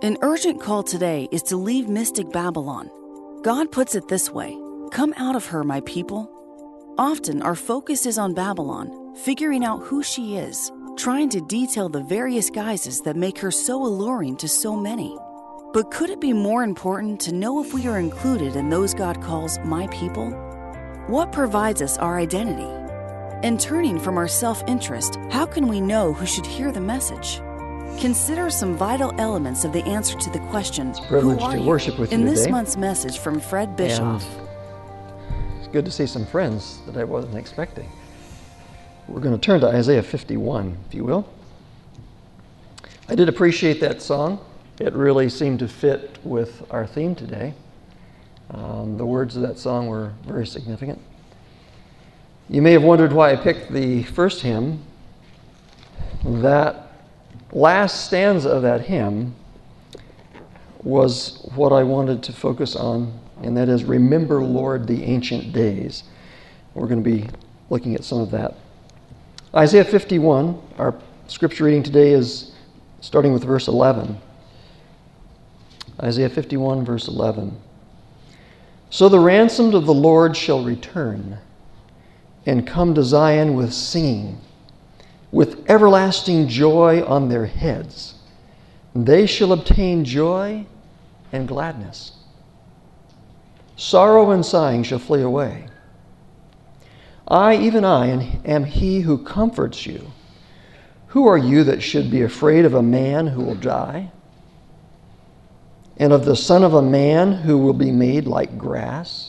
An urgent call today is to leave mystic Babylon. God puts it this way: "Come out of her, my people." Often our focus is on Babylon, figuring out who she is, trying to detail the various guises that make her so alluring to so many. But could it be more important to know if we are included in those God calls my people? What provides us our identity? And turning from our self-interest, how can we know who should hear the message? Consider some vital elements of the answer to the question, Privilege who are to you? worship with you In this today. month's message from Fred Bischoff. And it's good to see some friends that I wasn't expecting. We're going to turn to Isaiah 51, if you will. I did appreciate that song. It really seemed to fit with our theme today. The words of that song were very significant. You may have wondered why I picked the first hymn. That last stanza of that hymn was what I wanted to focus on, and that is, "Remember, Lord, the ancient days." We're going to be looking at some of that. Isaiah 51, our scripture reading today is starting with verse 11. Isaiah 51, verse 11. "So the ransomed of the Lord shall return and come to Zion with singing, with everlasting joy on their heads. They shall obtain joy and gladness. Sorrow and sighing shall flee away. I, even I, am he who comforts you. Who are you that should be afraid of a man who will die, and of the son of a man who will be made like grass?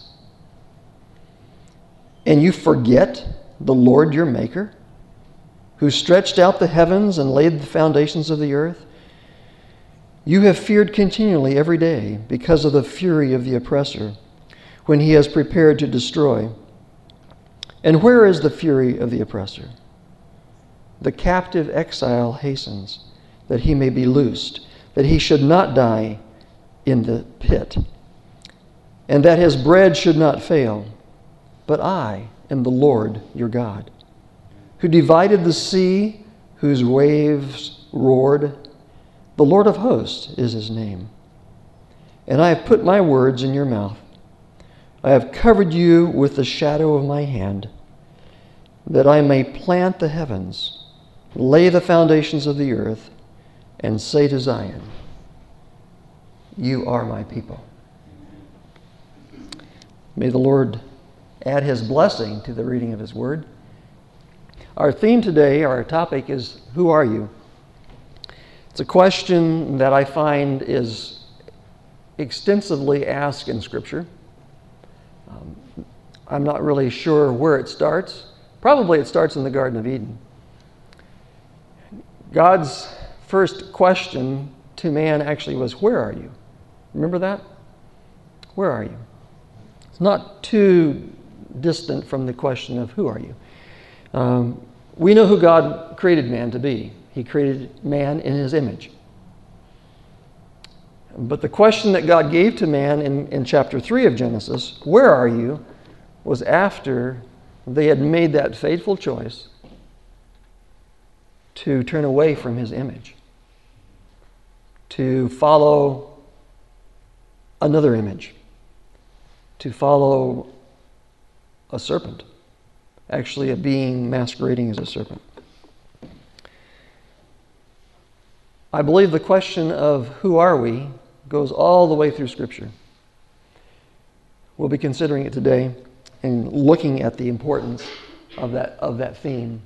And you forget the Lord your Maker, who stretched out the heavens and laid the foundations of the earth? You have feared continually every day because of the fury of the oppressor, when he has prepared to destroy. And where is the fury of the oppressor? The captive exile hastens, that he may be loosed, that he should not die in the pit, and that his bread should not fail. But I am the Lord your God, who divided the sea, whose waves roared. The Lord of hosts is his name. And I have put my words in your mouth. I have covered you with the shadow of my hand, that I may plant the heavens, lay the foundations of the earth, and say to Zion, you are my people." May the Lord add his blessing to the reading of his word. Our theme today, our topic is, who are you? It's a question that I find is extensively asked in Scripture. I'm not really sure where it starts. Probably it starts in the Garden of Eden. God's first question to man actually was, where are you? Remember that? Where are you? It's not too distant from the question of who are you. We know who God created man to be. He created man in his image. But the question that God gave to man in chapter 3 of Genesis, where are you, was after they had made that fateful choice to turn away from his image, to follow another image, to follow a serpent, actually a being masquerading as a serpent. I believe the question of who are we goes all the way through Scripture. We'll be considering it today and looking at the importance of that theme.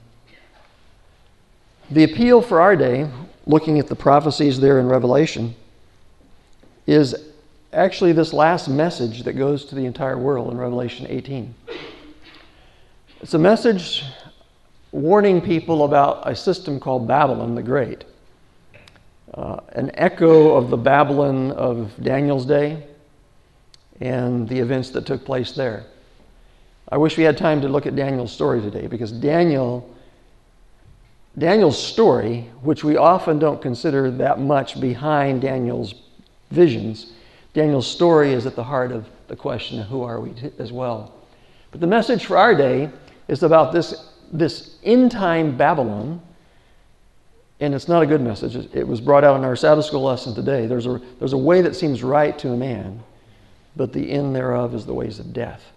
The appeal for our day, looking at the prophecies there in Revelation, is actually this last message that goes to the entire world in Revelation 18. It's a message warning people about a system called Babylon the Great. An echo of the Babylon of Daniel's day and the events that took place there. I wish we had time to look at Daniel's story today, because Daniel's story, which we often don't consider that much behind Daniel's visions, Daniel's story is at the heart of the question of who are we as well. But the message for our day is about this end-time Babylon And it's not a good message. It was brought out in our Sabbath school lesson today. There's a way that seems right to a man, but the end thereof is the ways of death.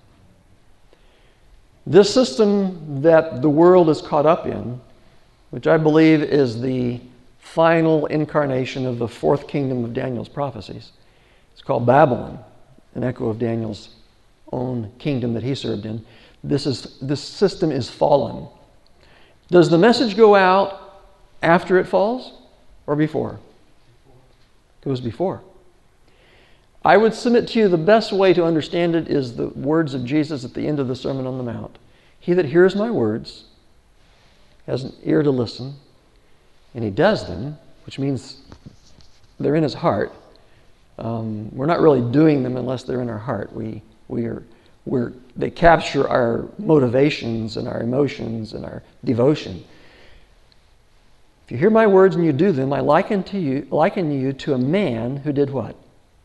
This system that the world is caught up in, which I believe is the final incarnation of the fourth kingdom of Daniel's prophecies, it's called Babylon, an echo of Daniel's own kingdom that he served in. This system is fallen. Does the message go out after it falls or before? It goes before. I would submit to you the best way to understand it is the words of Jesus at the end of the Sermon on the Mount. He that hears my words has an ear to listen, and he does them, which means they're in his heart. We're not really doing them unless they're in our heart. They capture our motivations and our emotions and our devotion. If you hear my words and you do them, I liken you to a man who did what?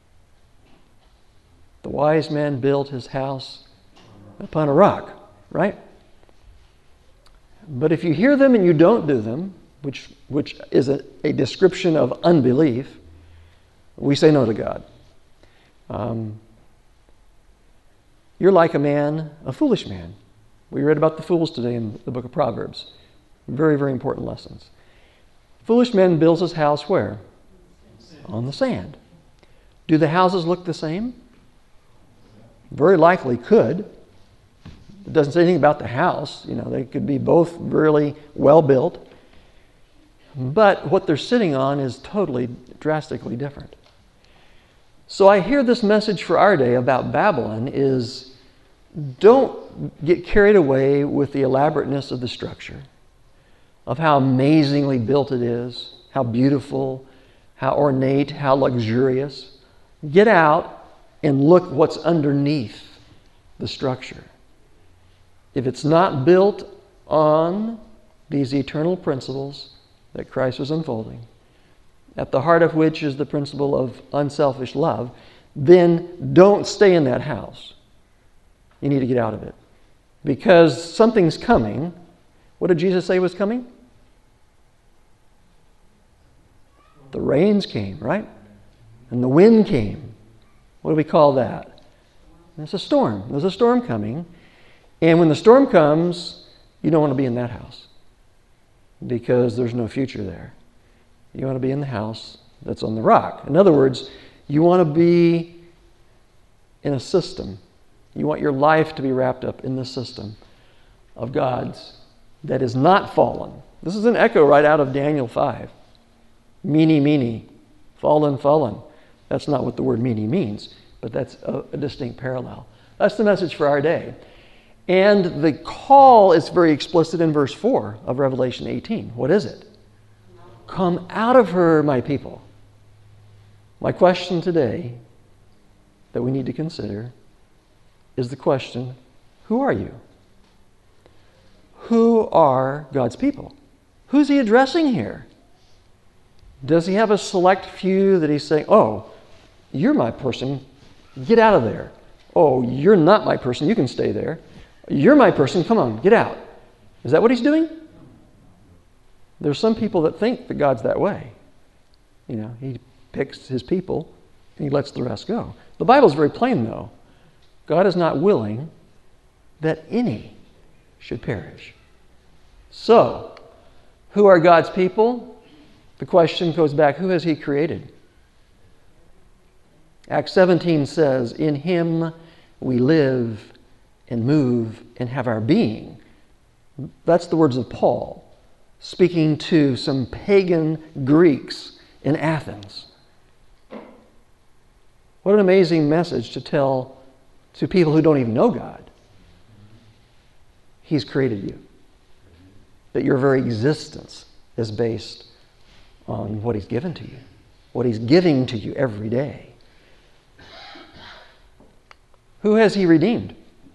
The wise man built his house upon a rock, right? But if you hear them and you don't do them, which is a description of unbelief, we say no to God. You're like a foolish man. We read about the fools today in the book of Proverbs. Very, very important lessons. Foolish man builds his house where? On the sand. Do the houses look the same? Very likely could. It doesn't say anything about the house. They could be both really well built. But what they're sitting on is totally, drastically different. So I hear this message for our day about Babylon is, don't get carried away with the elaborateness of the structure, of how amazingly built it is, how beautiful, how ornate, how luxurious. Get out and look what's underneath the structure. If it's not built on these eternal principles that Christ was unfolding, at the heart of which is the principle of unselfish love, then don't stay in that house. You need to get out of it. Because something's coming. What did Jesus say was coming? The rains came, right? And the wind came. What do we call that? It's a storm. There's a storm coming. And when the storm comes, you don't want to be in that house because there's no future there. You want to be in the house that's on the rock. In other words, you want to be in a system. You want your life to be wrapped up in the system of God's that is not fallen. This is an echo right out of Daniel 5. Mene, mene, fallen, fallen. That's not what the word mene means, but that's a distinct parallel. That's the message for our day. And the call is very explicit in verse 4 of Revelation 18. What is it? Come out of her, my people. My question today that we need to consider is the question, who are you? Who are God's people? Who's he addressing here? Does he have a select few that he's saying, oh, you're my person, get out of there. Oh, you're not my person, you can stay there. You're my person, come on, get out. Is that what he's doing? There's some people that think that God's that way. He picks his people and he lets the rest go. The Bible's very plain, though. God is not willing that any should perish. So, who are God's people? The question goes back, who has he created? Acts 17 says, in him we live and move and have our being. That's the words of Paul, speaking to some pagan Greeks in Athens. What an amazing message to tell to people who don't even know God. He's created you. That your very existence is based on what he's given to you, what he's giving to you every day. Who has he redeemed?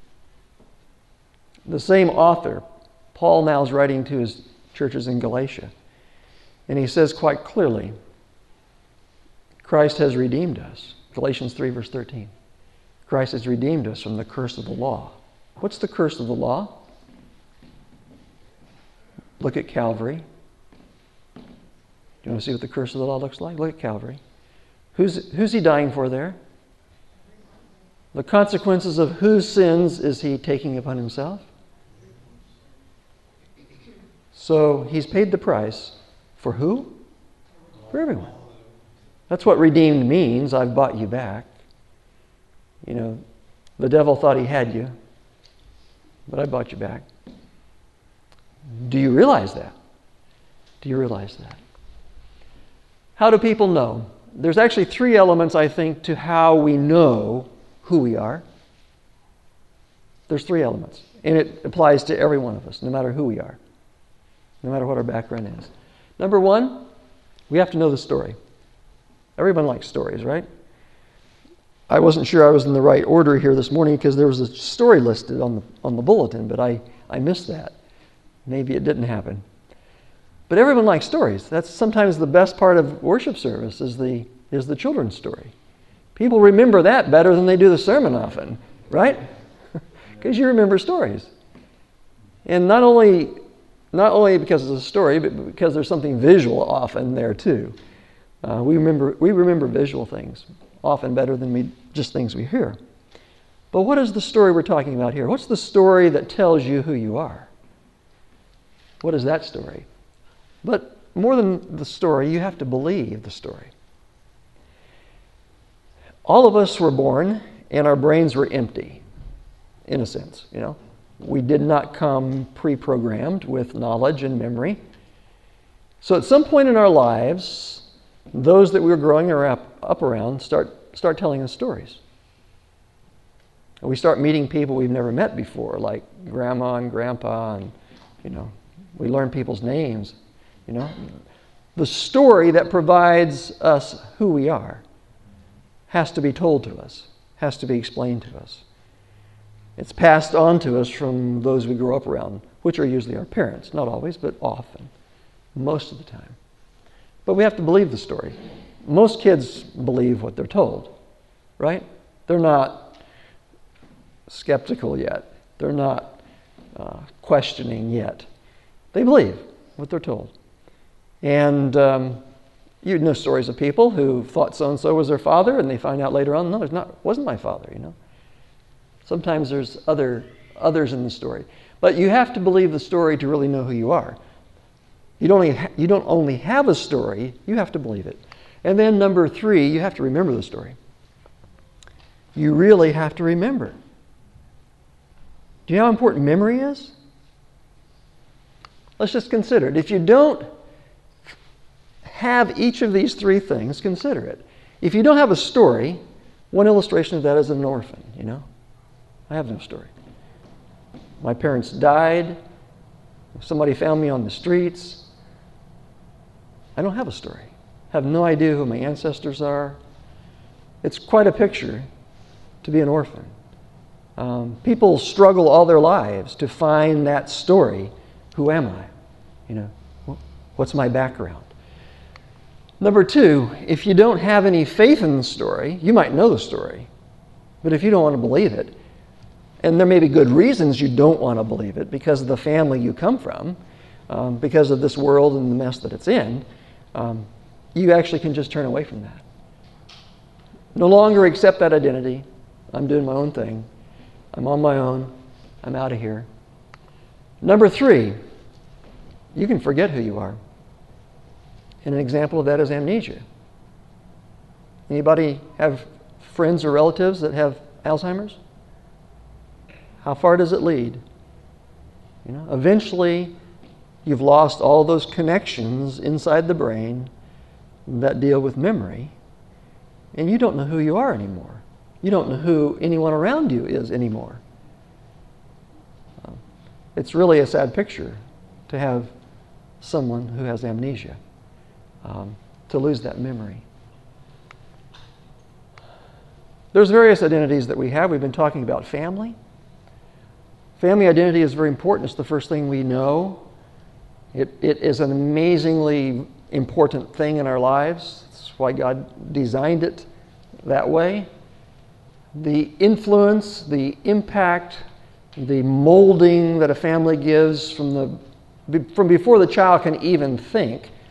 The same author, Paul, now is writing to his churches in Galatia. And he says quite clearly, Christ has redeemed us. Galatians 3 verse 13. Christ has redeemed us from the curse of the law. What's the curse of the law? Look at Calvary. you want to see what the curse of the law looks like? Look at Calvary. Who's he dying for there? The consequences of whose sins is he taking upon himself? So he's paid the price for who? For everyone. That's what redeemed means. I've bought you back. You know, the devil thought he had you, but I bought you back. Do you realize that? Do you realize that? How do people know? There's actually 3 elements, I think, to how we know who we are. There's 3 elements. And it applies to every one of us, no matter who we are, no matter what our background is. Number 1, we have to know the story. Everyone likes stories, right? I wasn't sure I was in the right order here this morning because there was a story listed on the bulletin, but I missed that. Maybe it didn't happen. But everyone likes stories. That's sometimes the best part of worship service is the children's story. People remember that better than they do the sermon often, right? Because you remember stories. And not only because it's a story, but because there's something visual often there too. We remember visual things often better than just things we hear. But what is the story we're talking about here? What's the story that tells you who you are? What is that story? But more than the story, you have to believe the story. All of us were born and our brains were empty, in a sense, you know. We did not come pre-programmed with knowledge and memory. So at some point in our lives, those that we were growing up around start telling us stories. And we start meeting people we've never met before, like grandma and grandpa, and you know, we learn people's names. You know, the story that provides us who we are has to be told to us, has to be explained to us. It's passed on to us from those we grew up around, which are usually our parents. Not always, but often, most of the time. But we have to believe the story. Most kids believe what they're told, right? They're not skeptical yet. They're not questioning yet. They believe what they're told. And you know stories of people who thought so-and-so was their father, and they find out later on, no, it wasn't my father, you know. Sometimes there's others in the story. But you have to believe the story to really know who you are. You don't only have a story, you have to believe it. And then number 3, you have to remember the story. You really have to remember. Do you know how important memory is? Let's just consider it. If you don't have each of these 3 things, consider it. If you don't have a story, one illustration of that is an orphan, you know. I have no story. My parents died. Somebody found me on the streets. I don't have a story. I have no idea who my ancestors are. It's quite a picture to be an orphan. People struggle all their lives to find that story. Who am I? You know, what's my background? Number 2, if you don't have any faith in the story, you might know the story, but if you don't want to believe it, and there may be good reasons you don't want to believe it because of the family you come from, because of this world and the mess that it's in, you actually can just turn away from that. No longer accept that identity. I'm doing my own thing. I'm on my own. I'm out of here. Number 3, you can forget who you are. And an example of that is amnesia. Anybody have friends or relatives that have Alzheimer's? How far does it lead? You know, eventually you've lost all those connections inside the brain that deal with memory, and you don't know who you are anymore. You don't know who anyone around you is anymore. It's really a sad picture to have someone who has amnesia, to lose that memory. There's various identities that we have. We've been talking about family. Family identity is very important. It's the first thing we know. It is an amazingly important thing in our lives. That's why God designed it that way. The influence, the impact, the molding that a family gives from before the child can even think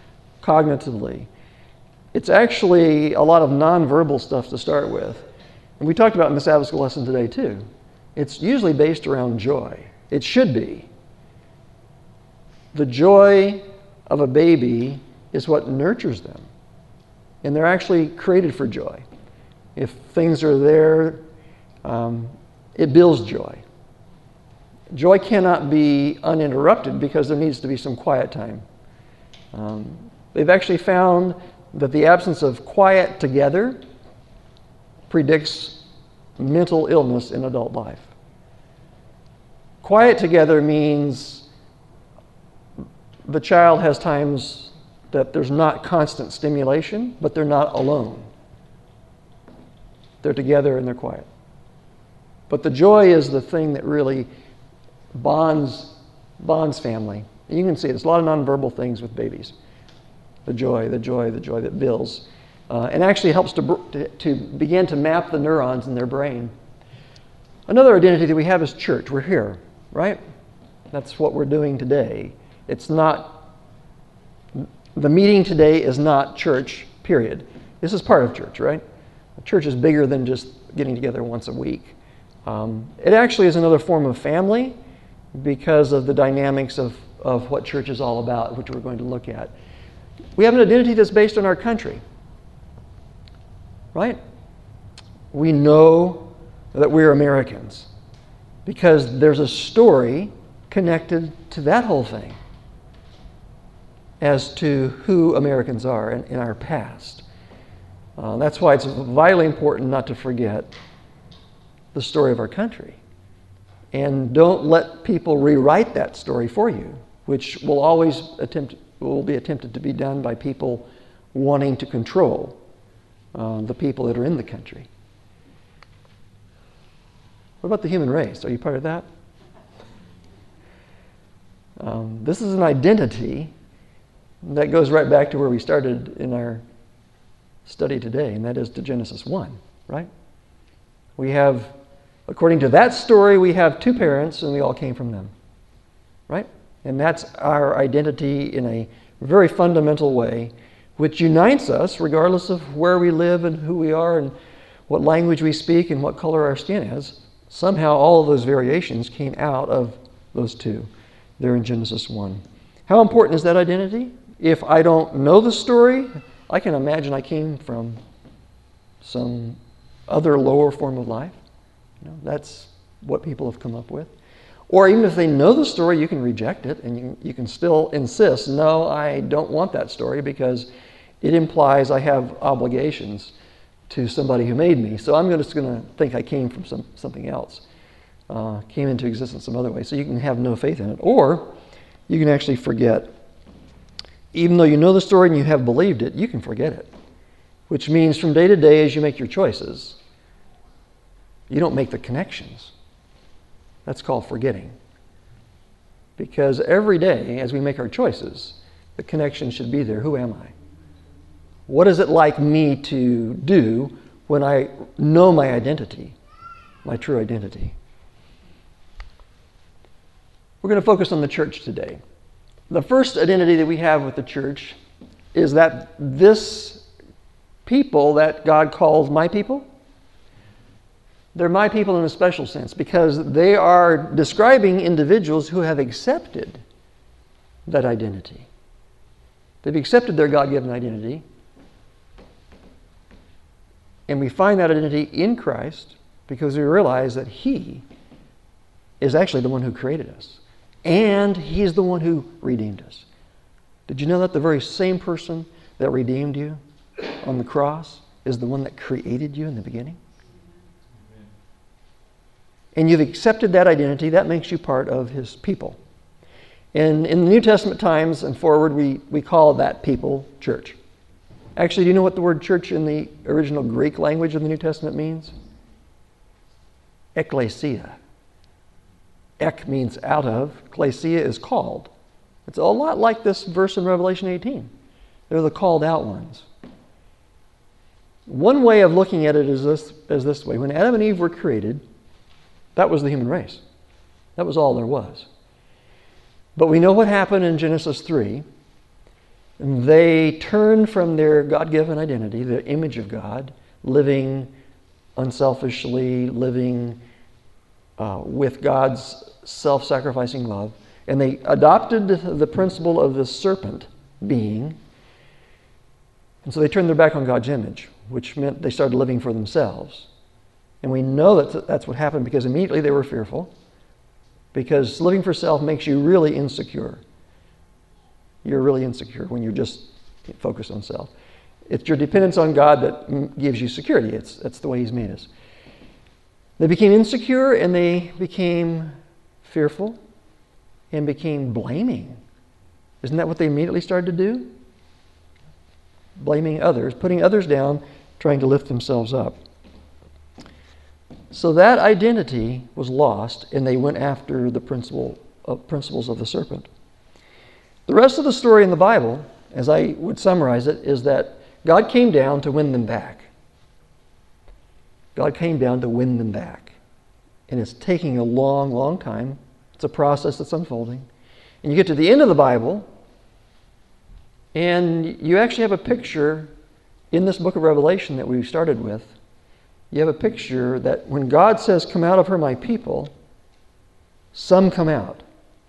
cognitively. It's actually a lot of nonverbal stuff to start with. And we talked about in the Sabbath school lesson today too. It's usually based around joy. It should be. The joy of a baby is what nurtures them. And they're actually created for joy. If things are there, it builds joy. Joy cannot be uninterrupted because there needs to be some quiet time. They've actually found that the absence of quiet together predicts mental illness in adult life. Quiet together means the child has times that there's not constant stimulation, but they're not alone. They're together and they're quiet. But the joy is the thing that really bonds family. And you can see there's a lot of nonverbal things with babies. The joy that builds. And actually helps to begin to map the neurons in their brain. Another identity that we have is church. We're here, right? That's what we're doing today. It's not, the meeting today is not church, period. This is part of church, right? Church is bigger than just getting together once a week. It actually is another form of family because of the dynamics of what church is all about, which we're going to look at. We have an identity that's based on our country, right? We know that we're Americans because there's a story connected to that whole thing as to who Americans are in our past. That's why it's vitally important not to forget the story of our country. And don't let people rewrite that story for you, which will be attempted to be done by people wanting to control the people that are in the country. What about the human race? Are you part of that? This is an identity that goes right back to where we started in our study today, and that is to Genesis 1, right? We have, according to that story, we have two parents and we all came from them, right? And that's our identity in a very fundamental way, which unites us regardless of where we live and who we are and what language we speak and what color our skin is. Somehow all of those variations came out of those two there in Genesis 1. How important is that identity? If I don't know the story, I can imagine I came from some other lower form of life. That's what people have come up with. Or even if they know the story, you can reject it and you can still insist, no, I don't want that story because it implies I have obligations to somebody who made me. So I'm just going to think I came from something else, came into existence some other way. So you can have no faith in it. Or you can actually forget. Even though you know the story and you have believed it, you can forget it. Which means from day to day as you make your choices, you don't make the connections. That's called forgetting. Because every day as we make our choices, the connection should be there. Who am I? What is it like me to do when I know my identity, my true identity? We're going to focus on the church today. The first identity that we have with the church is that this people that God calls my people, they're my people in a special sense because they are describing individuals who have accepted that identity. They've accepted their God-given identity. And we find that identity in Christ because we realize that He is actually the one who created us. And He's the one who redeemed us. Did you know that the very same person that redeemed you on the cross is the one that created you in the beginning? And you've accepted that identity. That makes you part of His people. And in the New Testament times and forward, we call that people church. Actually, do you know what the word church in the original Greek language of the New Testament means? Ekklesia. Ek means out of. Klesia is called. It's a lot like this verse in Revelation 18. They're the called out ones. One way of looking at it is this way. When Adam and Eve were created, that was the human race. That was all there was. But we know what happened in Genesis 3. They turn from their God-given identity, the image of God, living unselfishly, living with God's self-sacrificing love, and they adopted the principle of the serpent being, and so they turned their back on God's image, which meant they started living for themselves. And we know that that's what happened because immediately they were fearful, because living for self makes you really insecure. You're really insecure when you're just focused on self. It's your dependence on God that gives you security. That's the way He's made us. They became insecure and they became fearful and became blaming. Isn't that what they immediately started to do? Blaming others, putting others down, trying to lift themselves up. So that identity was lost, and they went after the principles of the serpent. The rest of the story in the Bible, as I would summarize it, is that God came down to win them back. God came down to win them back. And it's taking a long, long time. It's a process that's unfolding. And you get to the end of the Bible, and you actually have a picture in this book of Revelation that we started with. You have a picture that when God says, "Come out of her, my people," some come out.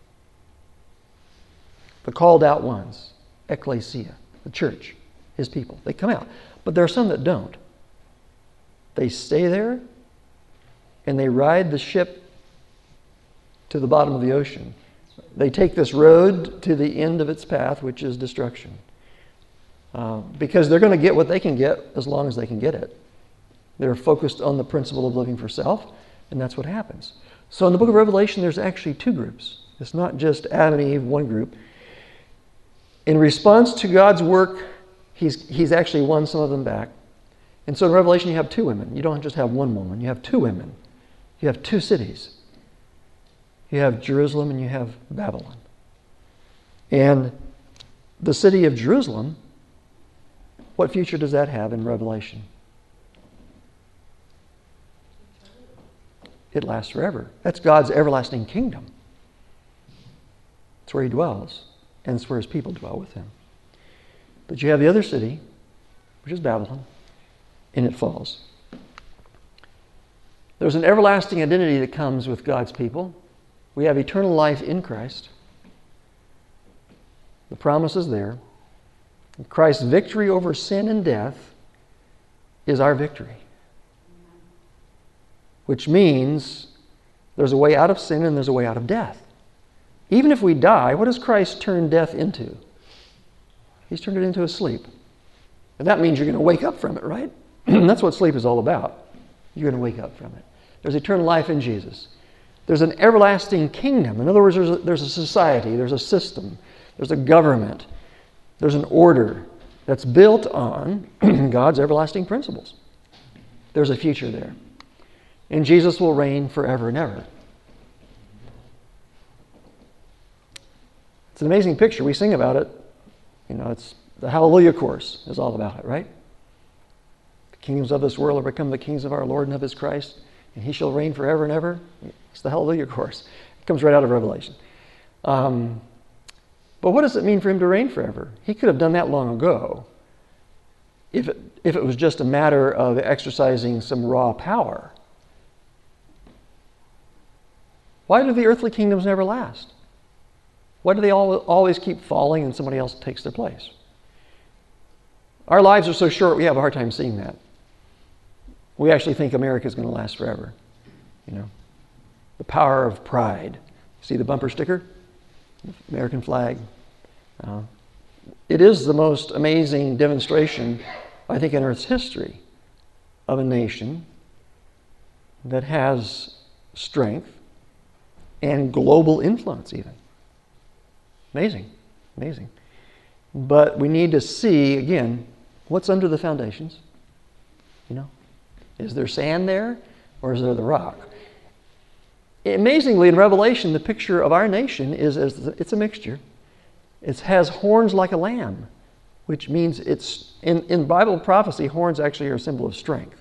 The called out ones, ecclesia, the church, His people, they come out. But there are some that don't. They stay there and they ride the ship to the bottom of the ocean. They take this road to the end of its path, which is destruction. Because they're going to get what they can get as long as they can get it. They're focused on the principle of living for self, and that's what happens. So in the book of Revelation, there's actually two groups. It's not just Adam and Eve, one group. In response to God's work, He's actually won some of them back. And so in Revelation, you have two women. You don't just have one woman. You have two women. You have two cities. You have Jerusalem and you have Babylon. And the city of Jerusalem, what future does that have in Revelation? It lasts forever. That's God's everlasting kingdom. It's where He dwells, and it's where His people dwell with Him. But you have the other city, which is Babylon, and it falls. There's an everlasting identity that comes with God's people. We have eternal life in Christ. The promise is there. Christ's victory over sin and death is our victory. Which means there's a way out of sin and there's a way out of death. Even if we die, what does Christ turn death into? He's turned it into a sleep. And that means you're going to wake up from it, right? That's what sleep is all about. You're going to wake up from it. There's eternal life in Jesus. There's an everlasting kingdom. In other words, there's a society, there's a system, there's a government, there's an order that's built on God's everlasting principles. There's a future there. And Jesus will reign forever and ever. It's an amazing picture. We sing about it. You know, it's the Hallelujah chorus is all about it, right? The kingdoms of this world have become the kings of our Lord and of His Christ, and He shall reign forever and ever. It's the Hallelujah chorus. It comes right out of Revelation. But what does it mean for Him to reign forever? He could have done that long ago if it was just a matter of exercising some raw power. Why do the earthly kingdoms never last? Why do they always keep falling and somebody else takes their place? Our lives are so short, we have a hard time seeing that. We actually think America is going to last forever. You know, the power of pride. See the bumper sticker? American flag. It is the most amazing demonstration, I think, in Earth's history of a nation that has strength and global influence even. Amazing, amazing. But we need to see, again, what's under the foundations. You know, is there sand there or is there the rock? Amazingly, in Revelation, the picture of our nation it's a mixture. It has horns like a lamb, which means it's, in Bible prophecy, horns actually are a symbol of strength.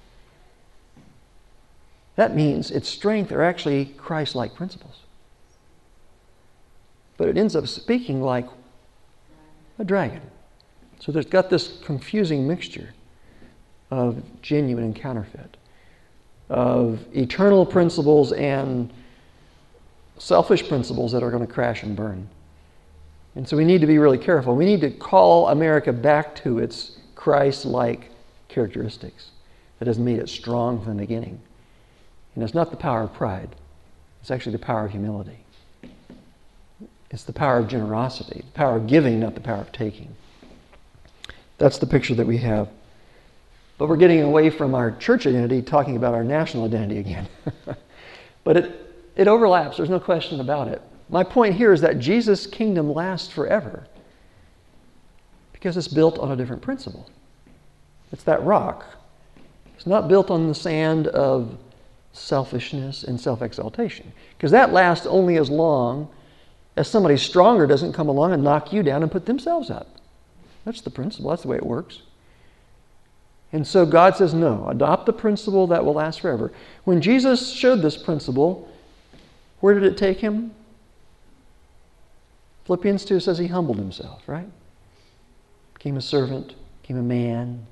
That means its strength are actually Christ-like principles. But it ends up speaking like a dragon. So there's got this confusing mixture of genuine and counterfeit, of eternal principles and selfish principles that are going to crash and burn. And so we need to be really careful. We need to call America back to its Christ-like characteristics that has made it strong from the beginning. And it's not the power of pride. It's actually the power of humility. It's the power of generosity, the power of giving, not the power of taking. That's the picture that we have. But we're getting away from our church identity, talking about our national identity again. But it overlaps, there's no question about it. My point here is that Jesus' kingdom lasts forever because it's built on a different principle. It's that rock. It's not built on the sand of selfishness and self-exaltation, because that lasts only as long as somebody stronger doesn't come along and knock you down and put themselves up. That's the principle. That's the way it works. And so God says, no, adopt the principle that will last forever. When Jesus showed this principle, where did it take him? Philippians 2 says he humbled himself, right? Became a servant, became a man.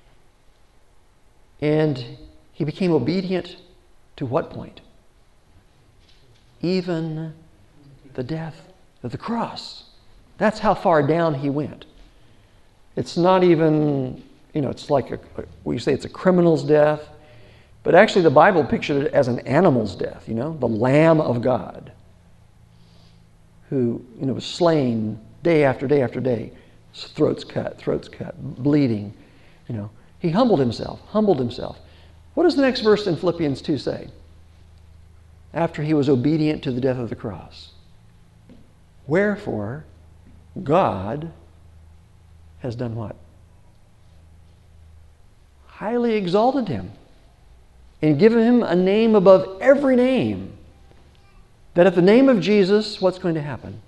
And he became obedient to what point? Even the death of the cross. That's how far down he went. It's not even, it's like we say it's a criminal's death, but actually the Bible pictured it as an animal's death, the Lamb of God, who was slain day after day after day, throats cut, bleeding. He humbled himself. What does the next verse in Philippians 2 say? After he was obedient to the death of the cross. Wherefore, God has done what? Highly exalted him and given him a name above every name. That at the name of Jesus, what's going to happen?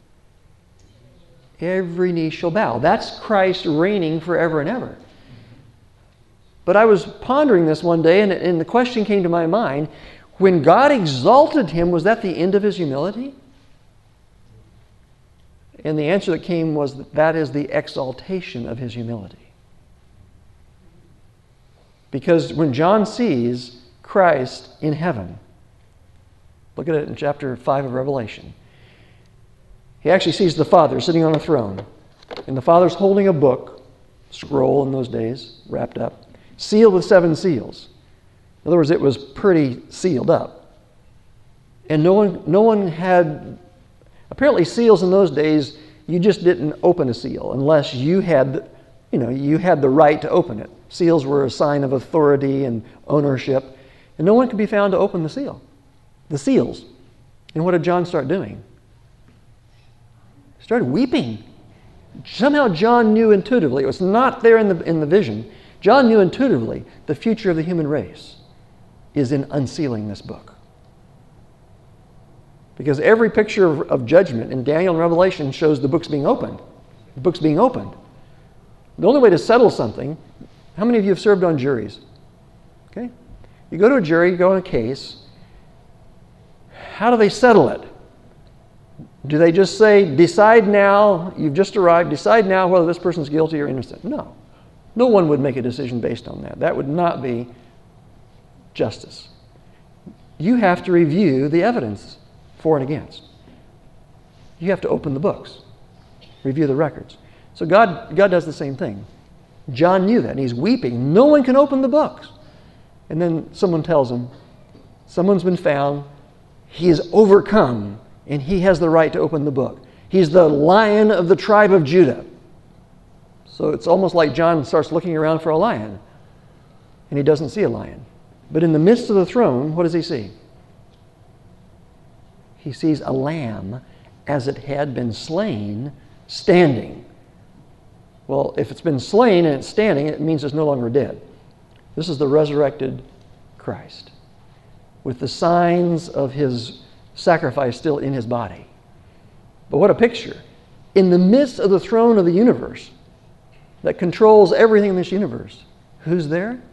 Every knee shall bow. That's Christ reigning forever and ever. But I was pondering this one day, and the question came to my mind, when God exalted him, was that the end of his humility? And the answer that came was that is the exaltation of his humility. Because when John sees Christ in heaven, look at it in chapter 5 of Revelation, he actually sees the Father sitting on a throne. And the Father's holding a book, scroll in those days, wrapped up, sealed with 7 seals. In other words, it was pretty sealed up. And no one had, apparently seals in those days, you just didn't open a seal unless you had, you had the right to open it. Seals were a sign of authority and ownership, and no one could be found to open the seals. And what did John start doing? He started weeping. Somehow John knew intuitively, it was not there in the vision, John knew intuitively the future of the human race is in unsealing this book. Because every picture of judgment in Daniel and Revelation shows the books being opened. The books being opened. The only way to settle something, how many of you have served on juries? Okay? You go to a jury, you go on a case. How do they settle it? Do they just say, decide now, you've just arrived, decide now whether this person's guilty or innocent? No. No one would make a decision based on that. That would not be justice. You have to review the evidence for and against. You have to open the books, review the records. So God does the same thing. John knew that, and he's weeping. No one can open the books. And then someone tells him, someone's been found, he is overcome, and he has the right to open the book. He's the Lion of the tribe of Judah. So it's almost like John starts looking around for a lion, and he doesn't see a lion. But in the midst of the throne, what does he see? He sees a lamb as it had been slain, standing. Well, if it's been slain and it's standing, it means it's no longer dead. This is the resurrected Christ, with the signs of his sacrifice still in his body. But what a picture. In the midst of the throne of the universe that controls everything in this universe, who's there?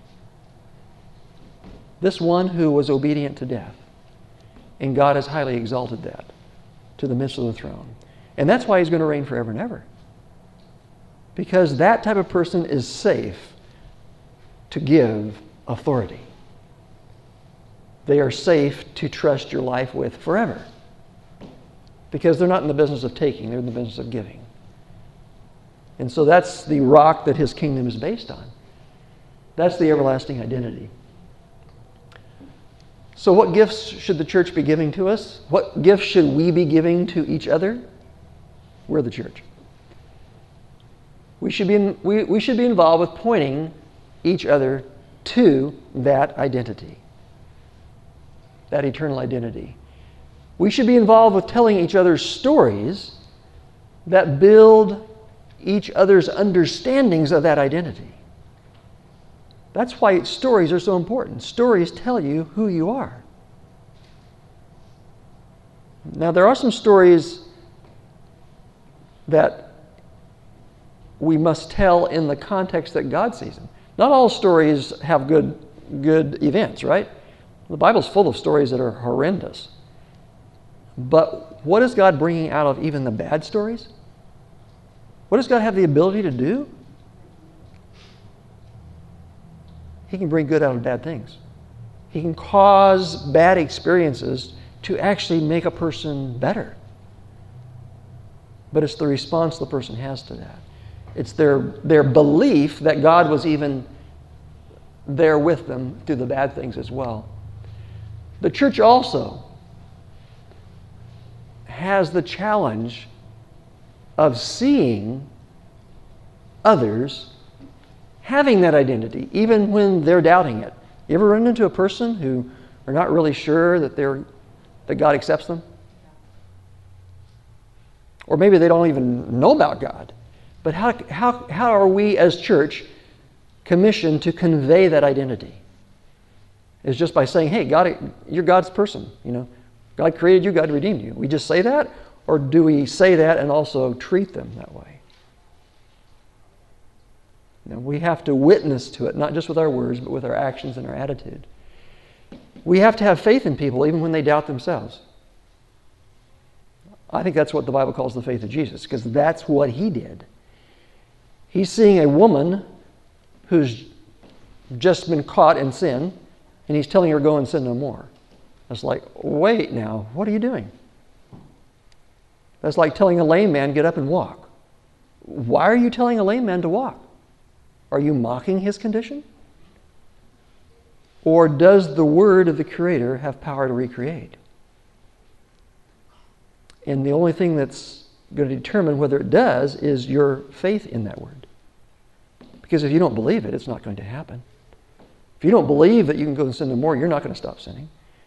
This one who was obedient to death. And God has highly exalted that to the midst of the throne. And that's why he's going to reign forever and ever. Because that type of person is safe to give authority. They are safe to trust your life with forever. Because they're not in the business of taking, they're in the business of giving. And so that's the rock that his kingdom is based on. That's the everlasting identity. So what gifts should the church be giving to us? What gifts should we be giving to each other? We're the church. We should be involved with pointing each other to that identity, that eternal identity. We should be involved with telling each other stories that build each other's understandings of that identity. That's why stories are so important. Stories tell you who you are. Now, there are some stories that we must tell in the context that God sees them. Not all stories have good events, right? The Bible's full of stories that are horrendous. But what is God bringing out of even the bad stories? What does God have the ability to do? He can bring good out of bad things. He can cause bad experiences to actually make a person better. But it's the response the person has to that. It's their belief that God was even there with them through the bad things as well. The church also has the challenge of seeing others having that identity, even when they're doubting it. You ever run into a person who are not really sure that God accepts them? Or maybe they don't even know about God. But how are we as church commissioned to convey that identity? It's just by saying, hey, God, you're God's person. You know, God created you, God redeemed you. We just say that? Or do we say that and also treat them that way? Now, we have to witness to it, not just with our words, but with our actions and our attitude. We have to have faith in people even when they doubt themselves. I think that's what the Bible calls the faith of Jesus, because that's what he did. He's seeing a woman who's just been caught in sin, and he's telling her, go and sin no more. That's like, wait now, what are you doing? That's like telling a lame man, get up and walk. Why are you telling a lame man to walk? Are you mocking his condition? Or does the word of the Creator have power to recreate? And the only thing that's going to determine whether it does is your faith in that word. Because if you don't believe it, it's not going to happen. If you don't believe that you can go and sin no more, you're not going to stop sinning.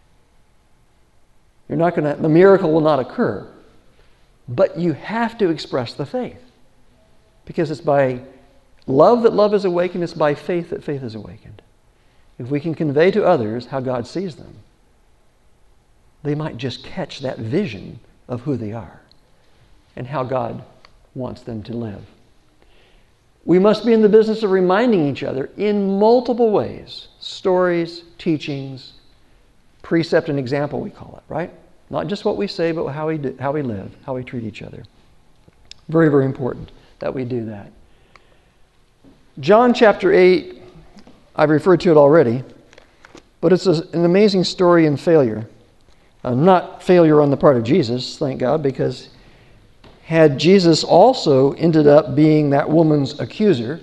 The miracle will not occur. But you have to express the faith. Because it's by love that love is awakened, it's by faith that faith is awakened. If we can convey to others how God sees them, they might just catch that vision of who they are and how God wants them to live. We must be in the business of reminding each other in multiple ways. Stories, teachings, precept and example, we call it, right? Not just what we say, but how we live, how we treat each other. Very, very important that we do that. John chapter 8, I've referred to it already, but it's an amazing story in failure. Not failure on the part of Jesus, thank God, because had Jesus also ended up being that woman's accuser,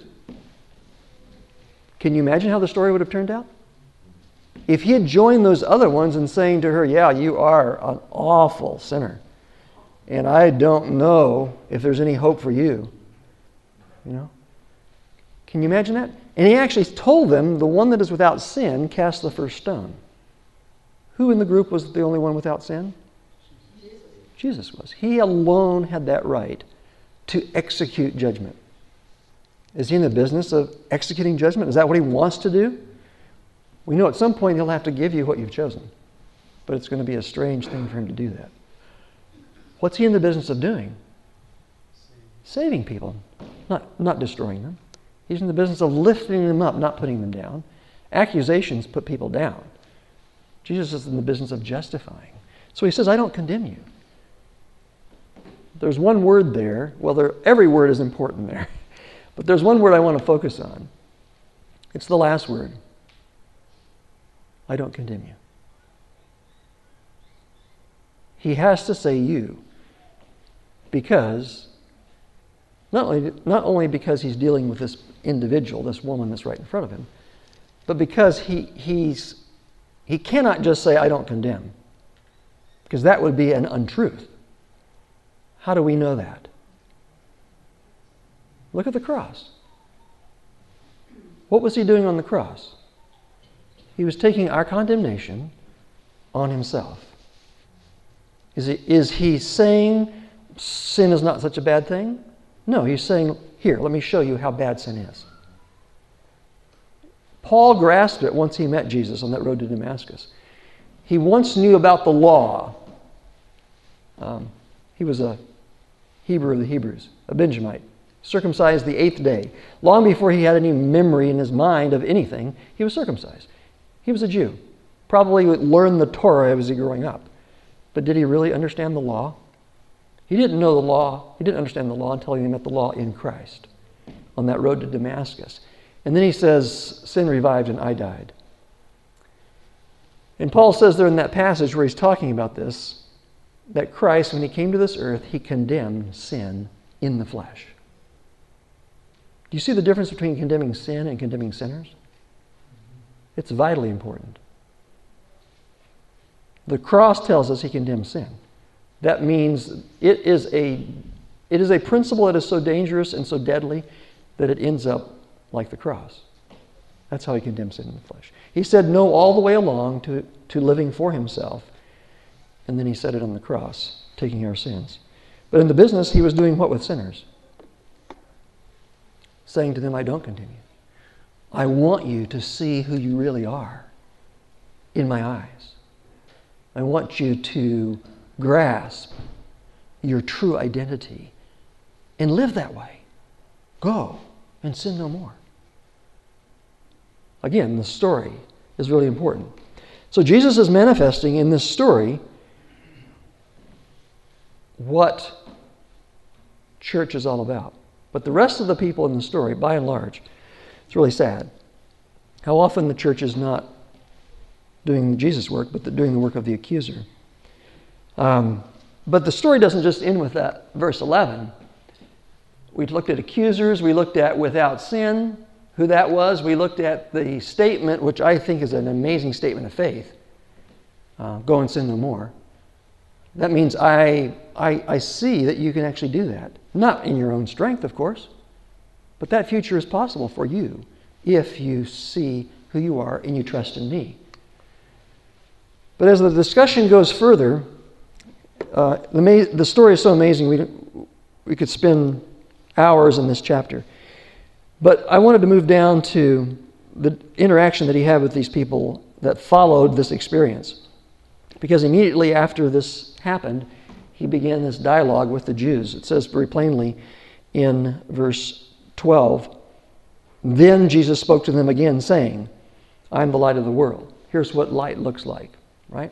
can you imagine how the story would have turned out? If he had joined those other ones and saying to her, yeah, you are an awful sinner, and I don't know if there's any hope for you. You know? Can you imagine that? And he actually told them, the one that is without sin, cast the first stone. Who in the group was the only one without sin? Jesus was. He alone had that right to execute judgment. Is he in the business of executing judgment? Is that what he wants to do? We know at some point he'll have to give you what you've chosen. But it's going to be a strange thing for him to do that. What's he in the business of doing? Saving people, not destroying them. He's in the business of lifting them up, not putting them down. Accusations put people down. Jesus is in the business of justifying. So he says, I don't condemn you. There's one word there. Well, every word is important there. But there's one word I want to focus on. It's the last word. I don't condemn you. He has to say you because, not only because he's dealing with this individual, this woman that's right in front of him, but because he cannot just say, I don't condemn, because that would be an untruth. How do we know that? Look at the cross. What was he doing on the cross? He was taking our condemnation on himself. Is he saying sin is not such a bad thing? No, he's saying, here, let me show you how bad sin is. Paul grasped it once he met Jesus on that road to Damascus. He once knew about the law. He was a Hebrew of the Hebrews, a Benjamite, circumcised the 8th day. Long before he had any memory in his mind of anything, he was circumcised. He was a Jew. Probably learned the Torah as he was growing up. But did he really understand the law? He didn't know the law. He didn't understand the law until he met the law in Christ on that road to Damascus. And then he says, sin revived and I died. And Paul says there in that passage where he's talking about this, that Christ, when he came to this earth, he condemned sin in the flesh. Do you see the difference between condemning sin and condemning sinners? It's vitally important. The cross tells us he condemns sin. That means it is a principle that is so dangerous and so deadly that it ends up like the cross. That's how he condemns sin in the flesh. He said no all the way along to living for himself, and then he said it on the cross, taking our sins. But in the business, he was doing what with sinners? Saying to them, I don't condemn you. I want you to see who you really are in my eyes. I want you to grasp your true identity and live that way. Go and sin no more. Again, the story is really important. So Jesus is manifesting in this story what church is all about. But the rest of the people in the story, by and large, it's really sad how often the church is not doing Jesus' work, but they're doing the work of the accuser. But the story doesn't just end with that verse 11. We looked at accusers. We looked at without sin, who that was. We looked at the statement, which I think is an amazing statement of faith. Go and sin no more. That means I see that you can actually do that. Not in your own strength, of course, but that future is possible for you if you see who you are and you trust in me. But as the discussion goes further, the story is so amazing we could spend hours in this chapter. But I wanted to move down to the interaction that he had with these people that followed this experience. Because immediately after this happened, he began this dialogue with the Jews. It says very plainly in verse 12, then Jesus spoke to them again, saying, I am the light of the world. Here's what light looks like, right?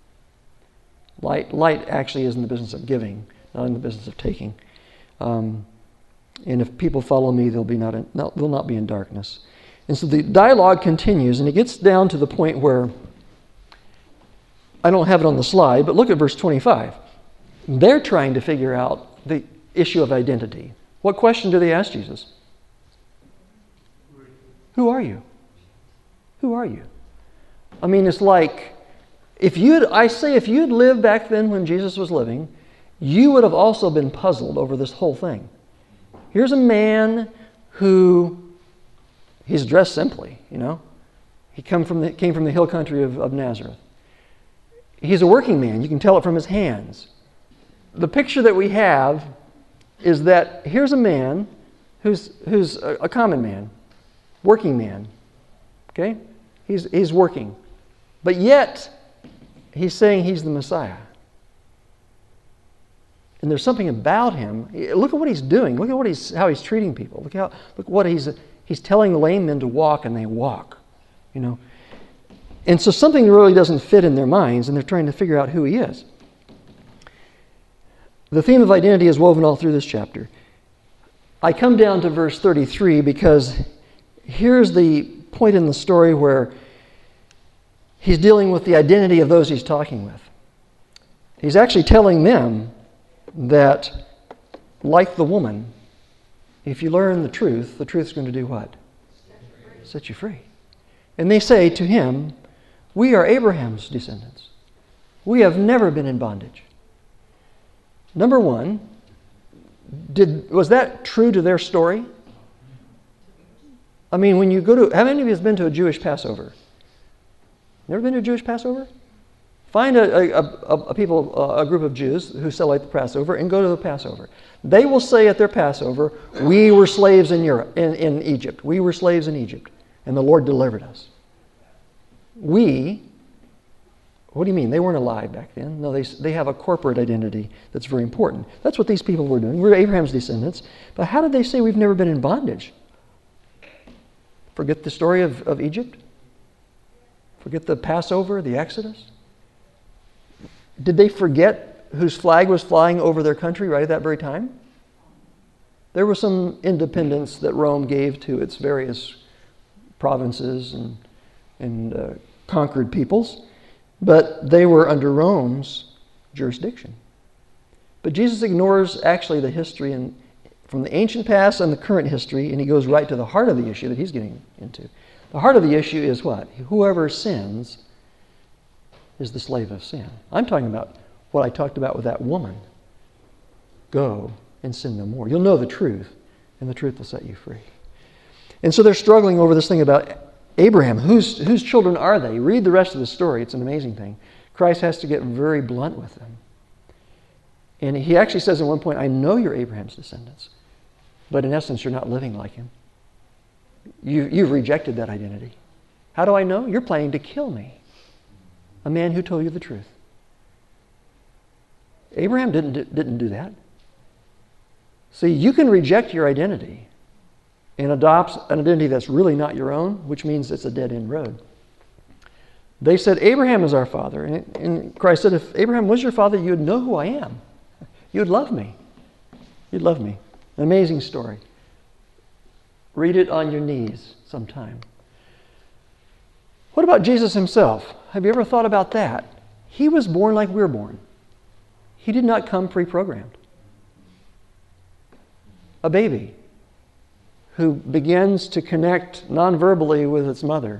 Light actually is in the business of giving, not in the business of taking. And if people follow me, they'll not be in darkness. And so the dialogue continues, and it gets down to the point where, I don't have it on the slide, but look at verse 25. They're trying to figure out the issue of identity. What question do they ask Jesus? Who are you? Who are you? I mean, it's like, if you'd lived back then when Jesus was living, you would have also been puzzled over this whole thing. Here's a man who, he's dressed simply, you know. He came from the hill country of Nazareth. He's a working man. You can tell it from his hands. The picture that we have is that here's a man who's a common man, working man. Okay? He's working. But yet, he's saying he's the Messiah. And there's something about him. Look at what he's doing. Look at how he's treating people. Look what he's telling the lame men to walk, and they walk. You know. And so something really doesn't fit in their minds, and they're trying to figure out who he is. The theme of identity is woven all through this chapter. I come down to verse 33 because here's the point in the story where he's dealing with the identity of those he's talking with. He's actually telling them that, like the woman, if you learn the truth's going to do what? Set you free. And they say to him, we are Abraham's descendants. We have never been in bondage. Number one, was that true to their story? I mean, when you go to, how many of you have been to a Jewish Passover? Never been to a Jewish Passover? Find a group of Jews who celebrate the Passover and go to the Passover. They will say at their Passover, we were slaves in Egypt. We were slaves in Egypt, and the Lord delivered us. What do you mean? They weren't alive back then. No, they have a corporate identity that's very important. That's what these people were doing. We're Abraham's descendants. But how did they say we've never been in bondage? Forget the story of Egypt? Forget the Passover, the Exodus? Did they forget whose flag was flying over their country right at that very time? There was some independence that Rome gave to its various provinces and conquered peoples, but they were under Rome's jurisdiction. But Jesus ignores actually the history from the ancient past and the current history, and he goes right to the heart of the issue that he's getting into. The heart of the issue is what? Whoever sins is the slave of sin. I'm talking about what I talked about with that woman. Go and sin no more. You'll know the truth, and the truth will set you free. And so they're struggling over this thing about Abraham. Whose children are they? Read the rest of the story. It's an amazing thing. Christ has to get very blunt with them. And he actually says at one point, I know you're Abraham's descendants, but in essence, you're not living like him. You've rejected that identity. How do I know? You're planning to kill me, a man who told you the truth. Abraham didn't do that. See, you can reject your identity and adopt an identity that's really not your own, which means it's a dead-end road. They said, Abraham is our father. And Christ said, if Abraham was your father, you would know who I am. You would love me. You'd love me. An amazing story. Read it on your knees sometime. What about Jesus himself? Have you ever thought about that? He was born like we're born. He did not come pre-programmed. A baby who begins to connect non-verbally with its mother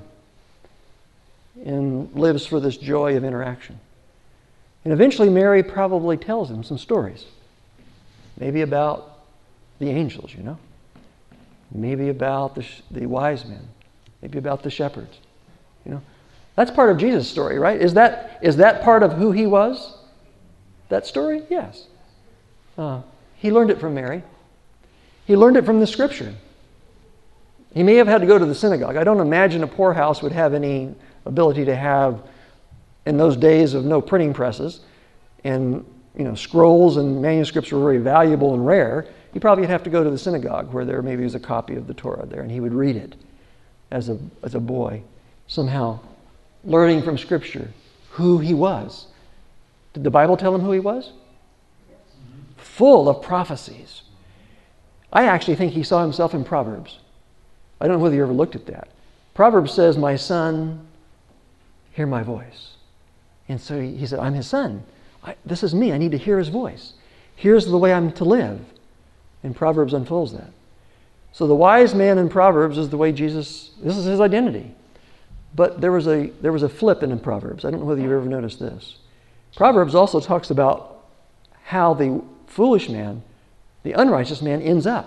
and lives for this joy of interaction. And eventually Mary probably tells him some stories. Maybe about the angels, Maybe about the wise men. Maybe about the shepherds. That's part of Jesus' story, right? Is that part of who he was? That story? Yes. He learned it from Mary. He learned it from the Scripture. He may have had to go to the synagogue. I don't imagine a poorhouse would have any ability to have, in those days of no printing presses, and scrolls and manuscripts were very valuable and rare. He probably would have to go to the synagogue where there maybe was a copy of the Torah there, and he would read it as a boy, somehow learning from Scripture who he was. Did the Bible tell him who he was? Full of prophecies. I actually think he saw himself in Proverbs. I don't know whether you ever looked at that. Proverbs says, my son, hear my voice. And so he said, I'm his son. This is me. I need to hear his voice. Here's the way I'm to live. And Proverbs unfolds that. So the wise man in Proverbs is the way Jesus, this is his identity. But there was a flip in Proverbs. I don't know whether you've ever noticed this. Proverbs also talks about how the foolish man, the unrighteous man, ends up.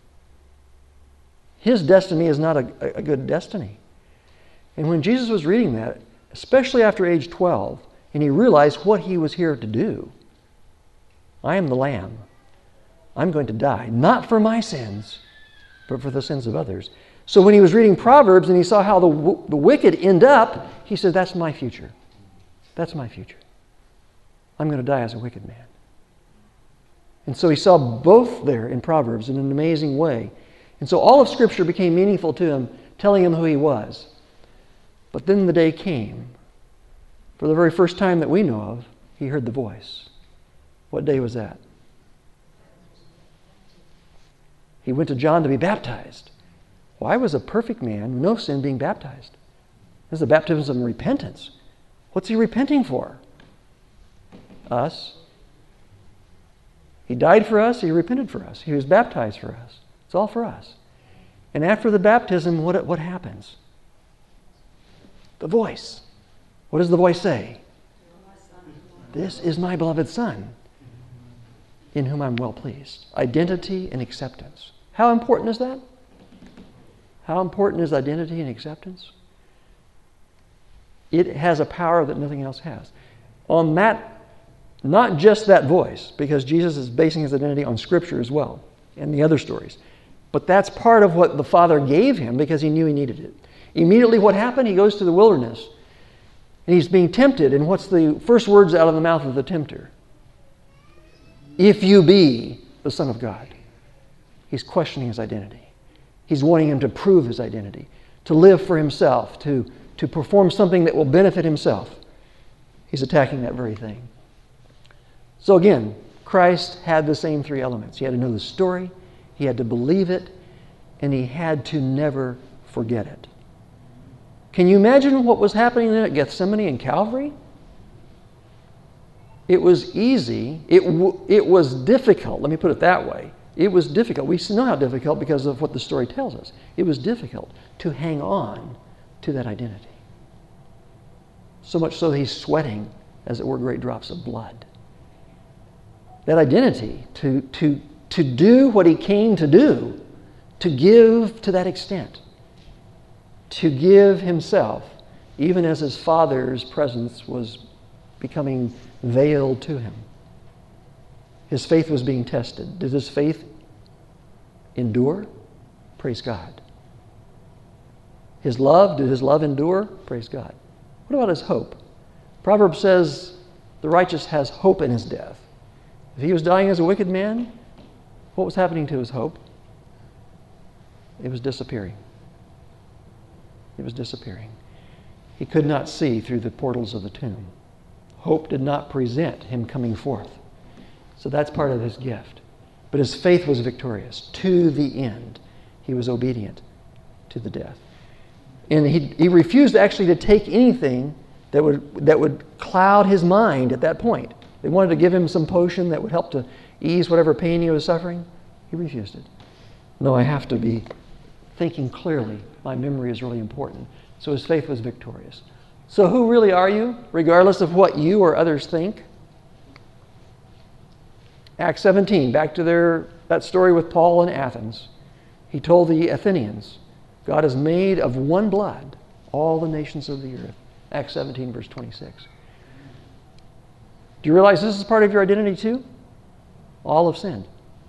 His destiny is not a good destiny. And when Jesus was reading that, especially after age 12, and he realized what he was here to do, I am the Lamb. I'm going to die, not for my sins, but for the sins of others. So when he was reading Proverbs and he saw how the wicked end up, he said, that's my future. That's my future. I'm going to die as a wicked man. And so he saw both there in Proverbs in an amazing way. And so all of Scripture became meaningful to him, telling him who he was. But then the day came. For the very first time that we know of, he heard the voice. What day was that? He went to John to be baptized. Why was a perfect man, no sin, being baptized? This is the baptism of repentance. What's he repenting for? Us. He died for us. He repented for us. He was baptized for us. It's all for us. And after the baptism, what happens? The voice. What does the voice say? This is my beloved Son, in whom I'm well pleased. Identity and acceptance. How important is that? How important is identity and acceptance? It has a power that nothing else has. On that, not just that voice, because Jesus is basing his identity on Scripture as well, and the other stories. But that's part of what the Father gave him because he knew he needed it. Immediately what happened? He goes to the wilderness. And he's being tempted. And what's the first words out of the mouth of the tempter? If you be the Son of God. He's questioning his identity. He's wanting him to prove his identity, to live for himself, to perform something that will benefit himself. He's attacking that very thing. So again, Christ had the same three elements. He had to know the story, he had to believe it, and he had to never forget it. Can you imagine what was happening then at Gethsemane and Calvary? It was easy. It was difficult. Let me put it that way. It was difficult. We know how difficult because of what the story tells us. It was difficult to hang on to that identity. So much so he's sweating, as it were, great drops of blood. That identity, to do what he came to do, to give to that extent, to give himself, even as his Father's presence was becoming veiled to him. His faith was being tested. Did his faith endure? Praise God. His love, did his love endure? Praise God. What about his hope? Proverbs says the righteous has hope in his death. If he was dying as a wicked man, what was happening to his hope? It was disappearing. It was disappearing. He could not see through the portals of the tomb. Hope did not present him coming forth. So that's part of his gift. But his faith was victorious to the end. He was obedient to the death. And he refused actually to take anything that would cloud his mind at that point. They wanted to give him some potion that would help to ease whatever pain he was suffering. He refused it. No, I have to be thinking clearly. My memory is really important. So his faith was victorious. So who really are you, regardless of what you or others think? Acts 17, back to that story with Paul in Athens. He told the Athenians, God has made of one blood all the nations of the earth. Acts 17, verse 26. Do you realize this is part of your identity too? All have sinned.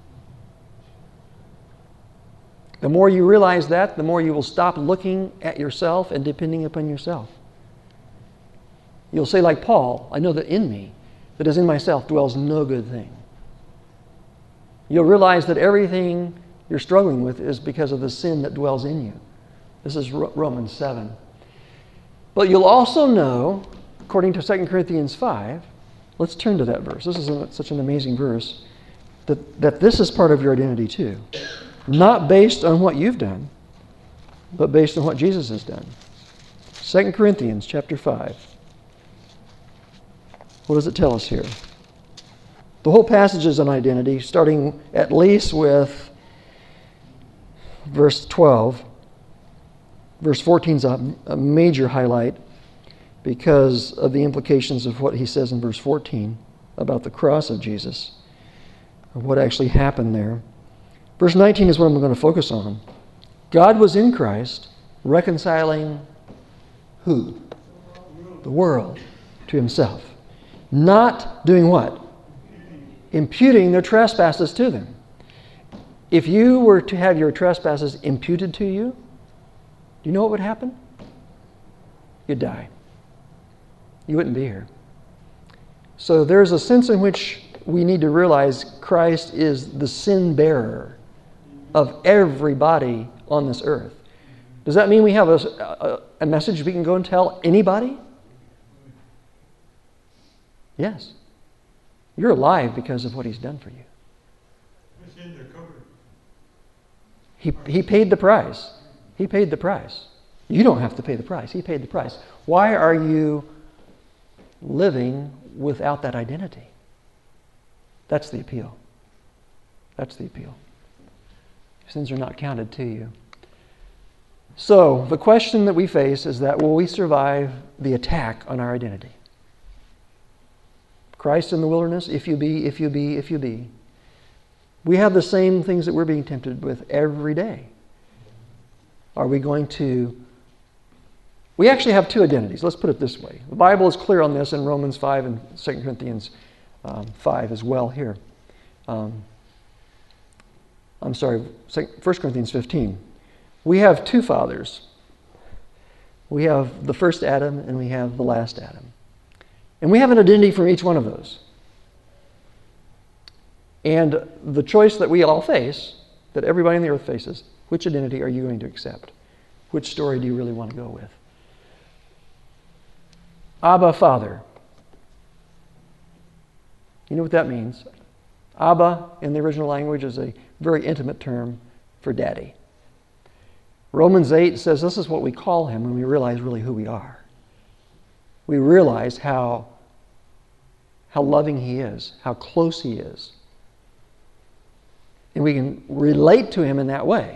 The more you realize that, the more you will stop looking at yourself and depending upon yourself. You'll say like Paul, I know that in me, that is in myself, dwells no good thing. You'll realize that everything you're struggling with is because of the sin that dwells in you. This is Romans 7. But you'll also know, according to 2 Corinthians 5, let's turn to that verse. This is such an amazing verse, that this is part of your identity too. Not based on what you've done, but based on what Jesus has done. 2 Corinthians chapter 5. What does it tell us here? The whole passage is on identity, starting at least with verse 12. Verse 14 is a major highlight because of the implications of what he says in verse 14 about the cross of Jesus, of what actually happened there. Verse 19 is what I'm going to focus on. God was in Christ reconciling who? The world to himself. Not doing what? Imputing their trespasses to them. If you were to have your trespasses imputed to you, do you know what would happen? You'd die. You wouldn't be here. So there's a sense in which we need to realize Christ is the sin bearer of everybody on this earth. Does that mean we have a message we can go and tell anybody? Yes. You're alive because of what he's done for you. He paid the price. He paid the price. You don't have to pay the price. He paid the price. Why are you living without that identity? That's the appeal. That's the appeal. Your sins are not counted to you. So, the question that we face is that will we survive the attack on our identity? Christ in the wilderness, if you be, if you be, if you be. We have the same things that we're being tempted with every day. Are we going to... We actually have two identities. Let's put it this way. The Bible is clear on this in Romans 5 and 2 Corinthians 5 as well here. 1 Corinthians 15. We have two fathers. We have the first Adam and we have the last Adam. And we have an identity from each one of those. And the choice that we all face, that everybody on the earth faces, which identity are you going to accept? Which story do you really want to go with? Abba, Father. You know what that means? Abba, in the original language, is a very intimate term for daddy. Romans 8 says this is what we call him when we realize really who we are. We realize how loving he is, how close he is. And we can relate to him in that way.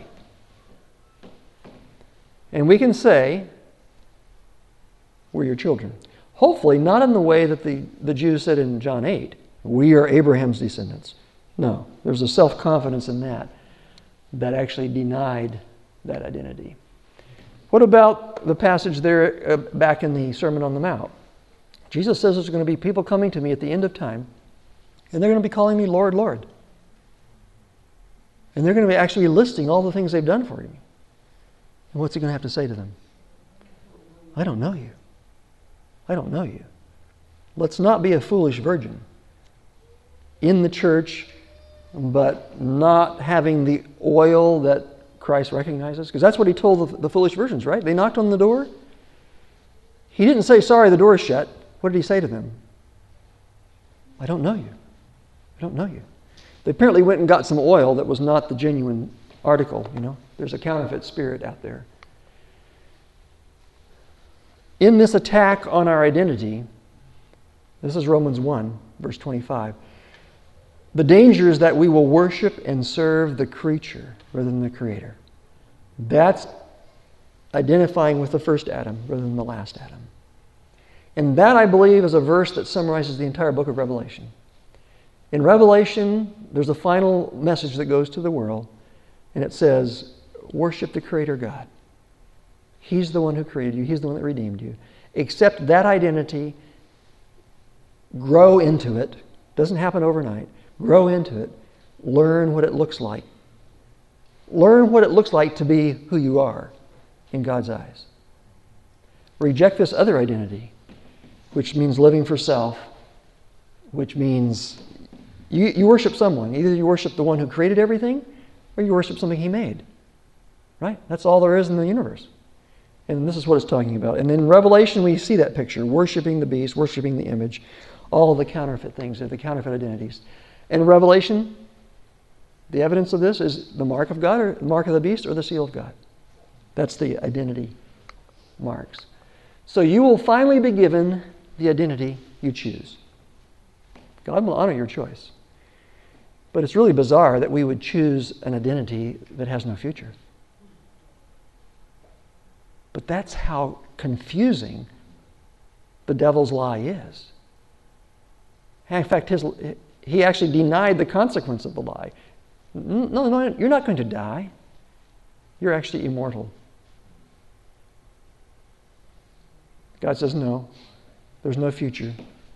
And we can say, we're your children. Hopefully not in the way that the Jews said in John 8, we are Abraham's descendants. No, there's a self-confidence in that actually denied that identity. What about the passage there back in the Sermon on the Mount? Jesus says there's going to be people coming to me at the end of time, and they're going to be calling me Lord, Lord. And they're going to be actually listing all the things they've done for me. And what's he going to have to say to them? I don't know you. I don't know you. Let's not be a foolish virgin in the church, but not having the oil that Christ recognizes. Because that's what he told the foolish virgins, right? They knocked on the door. He didn't say, sorry, the door is shut. What did he say to them? I don't know you. I don't know you. They apparently went and got some oil that was not the genuine article, you know. There's a counterfeit spirit out there. In this attack on our identity, this is Romans 1, verse 25. The danger is that we will worship and serve the creature rather than the Creator. That's identifying with the first Adam rather than the last Adam. And that, I believe, is a verse that summarizes the entire book of Revelation. In Revelation, there's a final message that goes to the world, and it says, worship the Creator God. He's the one who created you. He's the one that redeemed you. Accept that identity. Grow into it. Doesn't happen overnight. Grow into it. Learn what it looks like. Learn what it looks like to be who you are in God's eyes. Reject this other identity, which means living for self, which means you worship someone. Either you worship the one who created everything, or you worship something he made. Right? That's all there is in the universe. And this is what it's talking about. And in Revelation, we see that picture. Worshiping the beast, worshiping the image. All of the counterfeit things, the counterfeit identities. In Revelation, the evidence of this is the mark of God, or the mark of the beast, or the seal of God. That's the identity marks. So you will finally be given the identity you choose. God will honor your choice. But it's really bizarre that we would choose an identity that has no future. But that's how confusing the devil's lie is. In fact, he actually denied the consequence of the lie. No, you're not going to die. You're actually immortal. God says, no, there's no future.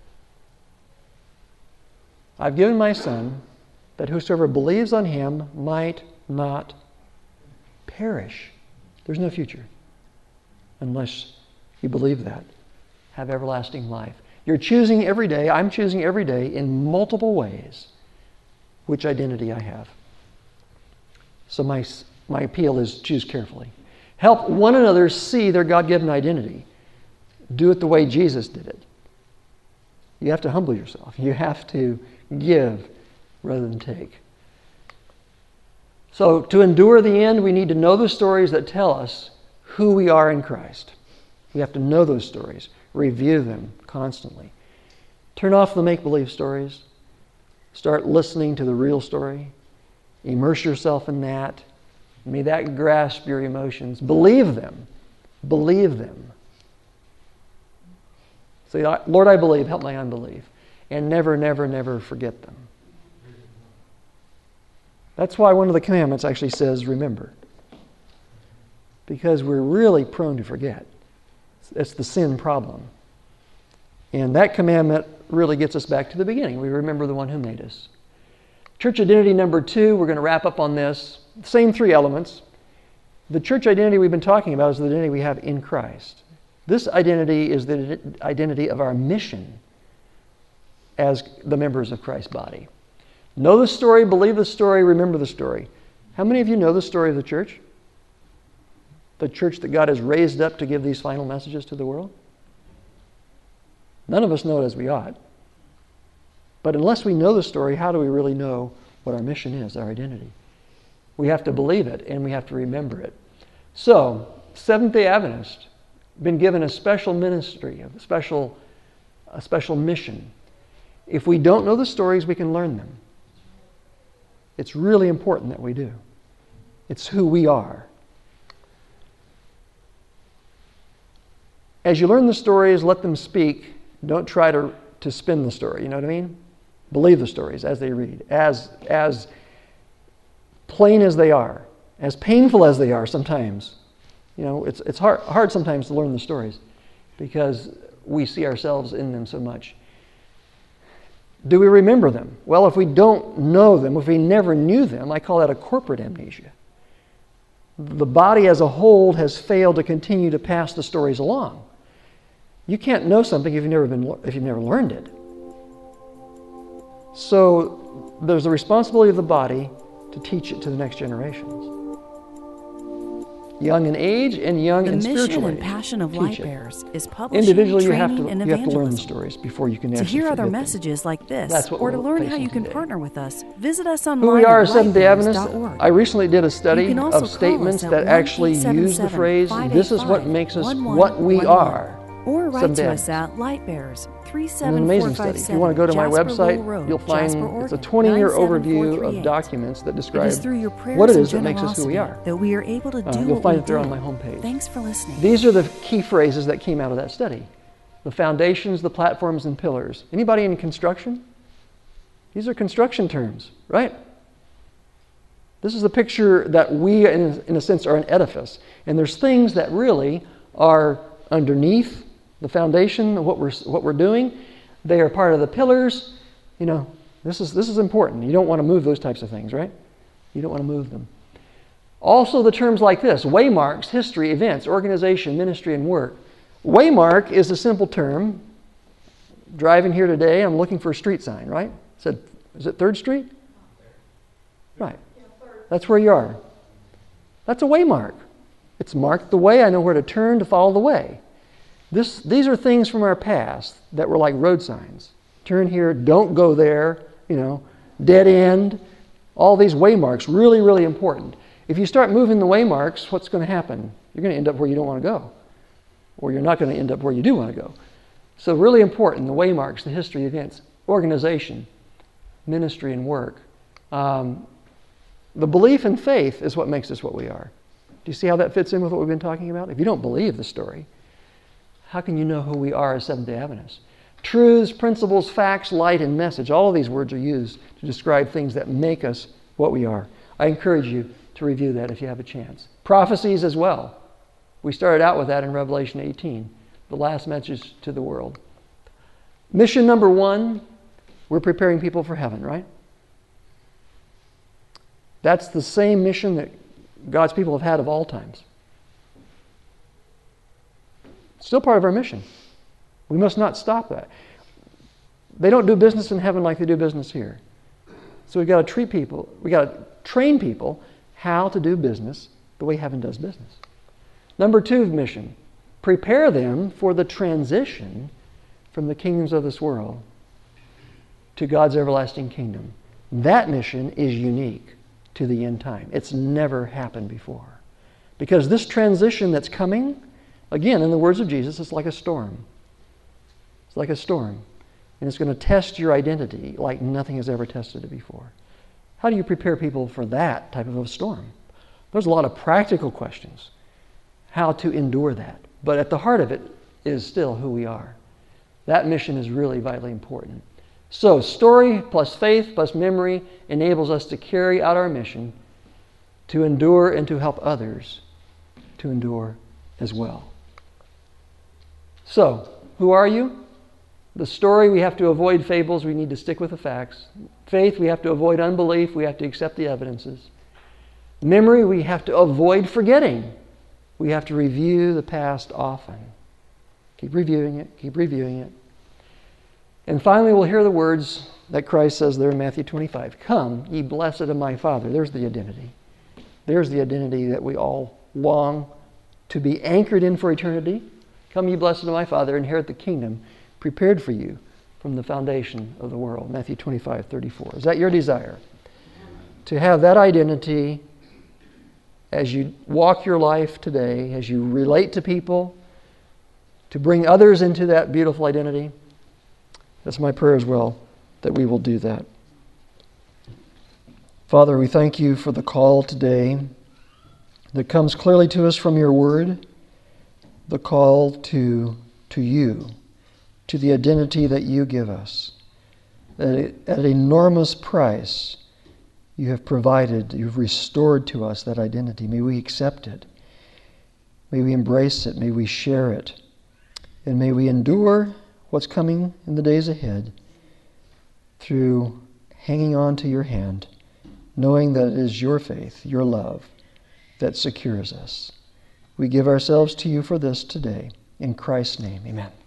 I've given my Son that whosoever believes on him might not perish. There's no future unless you believe that. Have everlasting life. You're choosing every day, I'm choosing every day in multiple ways which identity I have. So my appeal is choose carefully. Help one another see their God-given identity. Do it the way Jesus did it. You have to humble yourself. You have to give rather than take. So to endure the end, we need to know the stories that tell us who we are in Christ. We have to know those stories, review them constantly. Turn off the make-believe stories. Start listening to the real story. Immerse yourself in that. May that grasp your emotions. Believe them. Believe them. Say, Lord, I believe. Help my unbelief. And never, never, never forget them. That's why one of the commandments actually says, remember. Because we're really prone to forget. It's the sin problem. And that commandment really gets us back to the beginning. We remember the one who made us. Church identity number 2, we're going to wrap up on this. Same 3 elements. The church identity we've been talking about is the identity we have in Christ. This identity is the identity of our mission as the members of Christ's body. Know the story, believe the story, remember the story. How many of you know the story of the church? The church that God has raised up to give these final messages to the world? None of us know it as we ought. But unless we know the story, how do we really know what our mission is, our identity? We have to believe it and we have to remember it. So, Seventh-day Adventists been given a special ministry, a special mission. If we don't know the stories, we can learn them. It's really important that we do. It's who we are. As you learn the stories, let them speak. Don't try to spin the story. You know what I mean? Believe the stories as they read, as plain as they are, as painful as they are sometimes. You know, it's hard sometimes to learn the stories because we see ourselves in them so much. Do we remember them? Well, if we don't know them, if we never knew them, I call that a corporate amnesia. The body as a whole has failed to continue to pass the stories along. You can't know something if you've never learned it. So there's the responsibility of the body to teach it to the next generations. Young in age and young in spiritual age. The mission and passion of Light Bearers is publishing, individually, training, and you have to learn the evangelism. stories before you can To actually hear other forget them. messages like this, That's what or to we're learn how facing you can today. partner with us, visit us online Who we are at as Seventh-day Adventists, lightbearers.org. I recently did a study You can also of call statements us that at actually use the phrase, this is what makes us what we are. Or write Seventh-day to us Adventists. at Lightbearers, It's an amazing study. If you want to go to my website, you'll find it's a 20-year overview of documents that describe what it is that makes us who we are. That we are able to do You'll find what it there we on do. my homepage. Thanks for listening. These are the key phrases that came out of that study. The foundations, the platforms, and pillars. Anybody in construction? These are construction terms, right? This is the picture that we, in a sense, are an edifice. And there's things that really are underneath the foundation of what we're doing. They are part of the pillars. You know, this is important. You don't want to move those types of things, right? You don't want to move them. Also the terms like this: waymarks, history, events, organization, ministry, and work. Waymark is a simple term. Driving here today, I'm looking for a street sign, right? Is it 3rd Street? Right. That's where you are. That's a waymark. It's marked the way. I know where to turn to follow the way. These are things from our past that were like road signs. Turn here, don't go there, dead end. All these waymarks, really, really important. If you start moving the waymarks, what's going to happen? You're going to end up where you don't want to go. Or you're not going to end up where you do want to go. So really important, the waymarks, the history, events, organization, ministry, and work. The belief and faith is what makes us what we are. Do you see how that fits in with what we've been talking about? If you don't believe the story, how can you know who we are as Seventh-day Adventists? Truths, principles, facts, light, and message. All of these words are used to describe things that make us what we are. I encourage you to review that if you have a chance. Prophecies as well. We started out with that in Revelation 18, the last message to the world. Mission number 1, we're preparing people for heaven, right? That's the same mission that God's people have had of all times. Still part of our mission. We must not stop that. They don't do business in heaven like they do business here. So we've got to train people how to do business the way heaven does business. Number 2 mission, prepare them for the transition from the kingdoms of this world to God's everlasting kingdom. That mission is unique. to the end time. It's never happened before. Because this transition that's coming, again, in the words of Jesus, it's like a storm. It's like a storm. And it's going to test your identity like nothing has ever tested it before. How do you prepare people for that type of a storm? There's a lot of practical questions. How to endure that. But at the heart of it is still who we are. That mission is really vitally important. So, story plus faith plus memory enables us to carry out our mission, to endure and to help others to endure as well. So, who are you? The story, we have to avoid fables. We need to stick with the facts. Faith, we have to avoid unbelief. We have to accept the evidences. Memory, we have to avoid forgetting. We have to review the past often. Keep reviewing it. Keep reviewing it. And finally, we'll hear the words that Christ says there in Matthew 25. Come, ye blessed of my Father. There's the identity. There's the identity that we all long to be anchored in for eternity. Come, ye blessed of my Father, inherit the kingdom prepared for you from the foundation of the world. Matthew 25:34. Is that your desire? To have that identity as you walk your life today, as you relate to people, to bring others into that beautiful identity? That's my prayer as well, that we will do that. Father, we thank you for the call today that comes clearly to us from your word, the call to you, to the identity that you give us. That at an enormous price, you have provided, you've restored to us that identity. May we accept it. May we embrace it. May we share it. And may we endure what's coming in the days ahead through hanging on to your hand, knowing that it is your faith, your love, that secures us. We give ourselves to you for this today. In Christ's name, amen.